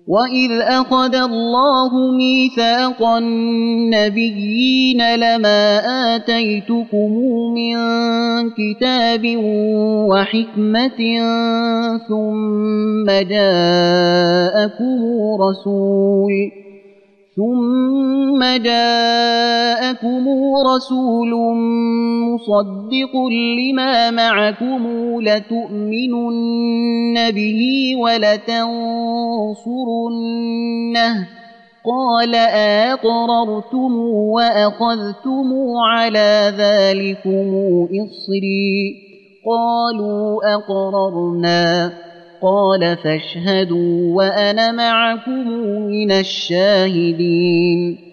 وإذ أخذ الله ميثاق النبيين لما آتيتكم من كتاب وحكمة ثم جاءكم رسول مصدق لما معكم لتؤمنن به ولتنصرنه قال أقررتم وأخذتم على ذلكم إصري قالوا أقررنا قال فاشهدوا وأنا معكم من الشاهدين